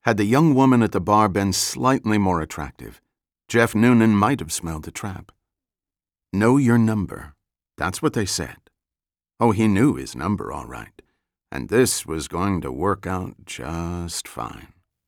Had the young woman at the bar been slightly more attractive, Jeff Noonan might have smelled a trap. Know your number. That's what they said. Oh, he knew his number all right, and this was going to work out just fine.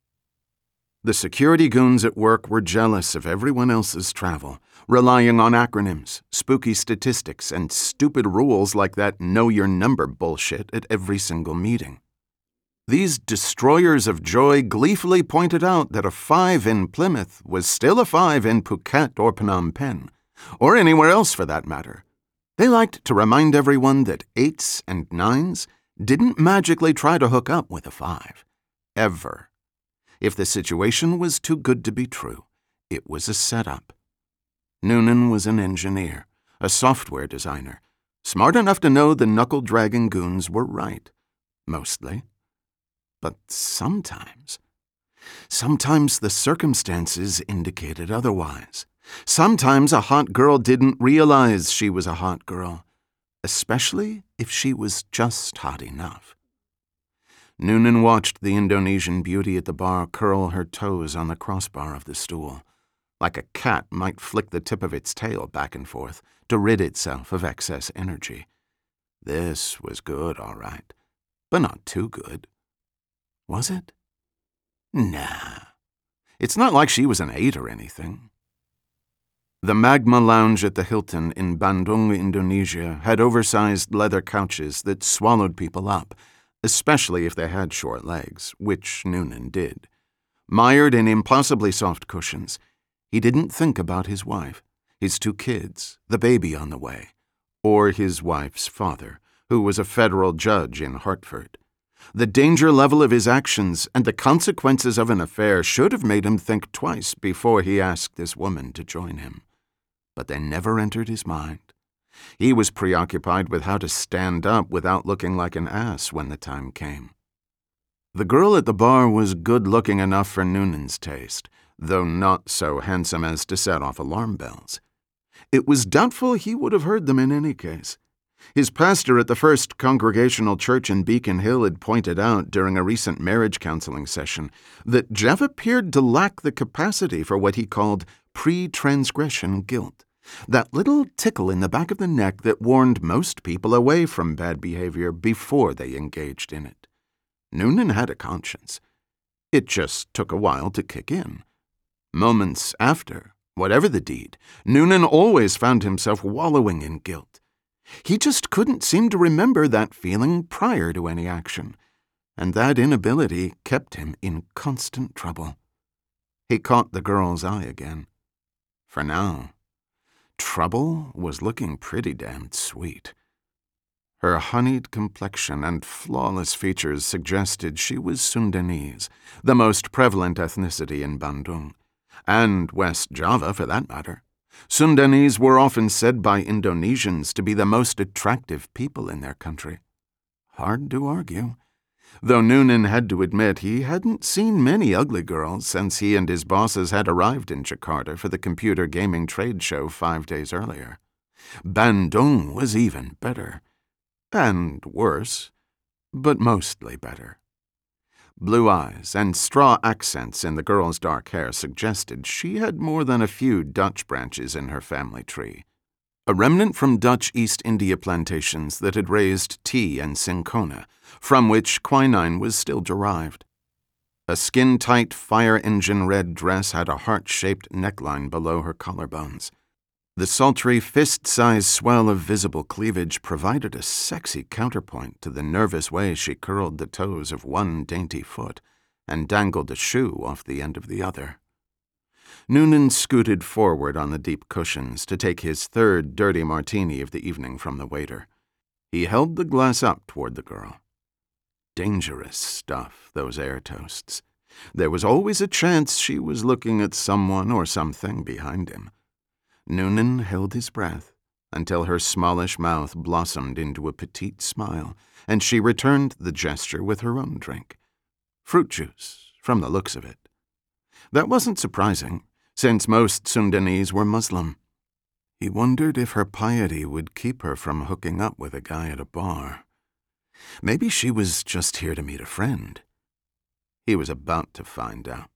The security goons at work were jealous of everyone else's travel, relying on acronyms, spooky statistics, and stupid rules like that know your number bullshit at every single meeting. These destroyers of joy gleefully pointed out that a 5 in Plymouth was still a 5 in Phuket or Phnom Penh, or anywhere else for that matter. They liked to remind everyone that 8s and 9s didn't magically try to hook up with a 5. Ever. If the situation was too good to be true, it was a setup. Noonan was an engineer, a software designer, smart enough to know the knuckle-dragging goons were right. Mostly. But sometimes the circumstances indicated otherwise. Sometimes a hot girl didn't realize she was a hot girl, especially if she was just hot enough. Noonan watched the Indonesian beauty at the bar curl her toes on the crossbar of the stool, like a cat might flick the tip of its tail back and forth to rid itself of excess energy. This was good, all right, but not too good. Was it? Nah. It's not like she was an 8 or anything. The Magma Lounge at the Hilton in Bandung, Indonesia, had oversized leather couches that swallowed people up, especially if they had short legs, which Noonan did. Mired in impossibly soft cushions, he didn't think about his wife, his 2 kids, the baby on the way, or his wife's father, who was a federal judge in Hartford. The danger level of his actions and the consequences of an affair should have made him think twice before he asked this woman to join him. But they never entered his mind. He was preoccupied with how to stand up without looking like an ass when the time came. The girl at the bar was good-looking enough for Noonan's taste, though not so handsome as to set off alarm bells. It was doubtful he would have heard them in any case. His pastor at the First Congregational Church in Beacon Hill had pointed out during a recent marriage counseling session that Jeff appeared to lack the capacity for what he called pre-transgression guilt, that little tickle in the back of the neck that warned most people away from bad behavior before they engaged in it. Noonan had a conscience. It just took a while to kick in. Moments after, whatever the deed, Noonan always found himself wallowing in guilt. He just couldn't seem to remember that feeling prior to any action, and that inability kept him in constant trouble. He caught the girl's eye again. For now, trouble was looking pretty damn sweet. Her honeyed complexion and flawless features suggested she was Sundanese, the most prevalent ethnicity in Bandung, and West Java for that matter. Sundanese were often said by Indonesians to be the most attractive people in their country. Hard to argue, though Noonan had to admit he hadn't seen many ugly girls since he and his bosses had arrived in Jakarta for the computer gaming trade show 5 days earlier. Bandung was even better. And worse, but mostly better. Blue eyes and straw accents in the girl's dark hair suggested she had more than a few Dutch branches in her family tree, a remnant from Dutch East India plantations that had raised tea and cinchona, from which quinine was still derived. A skin-tight fire-engine red dress had a heart-shaped neckline below her collarbones. The sultry fist-sized swell of visible cleavage provided a sexy counterpoint to the nervous way she curled the toes of one dainty foot and dangled a shoe off the end of the other. Noonan scooted forward on the deep cushions to take his 3rd dirty martini of the evening from the waiter. He held the glass up toward the girl. Dangerous stuff, those air toasts. There was always a chance she was looking at someone or something behind him. Noonan held his breath until her smallish mouth blossomed into a petite smile, and she returned the gesture with her own drink. Fruit juice, from the looks of it. That wasn't surprising, since most Sundanese were Muslim. He wondered if her piety would keep her from hooking up with a guy at a bar. Maybe she was just here to meet a friend. He was about to find out.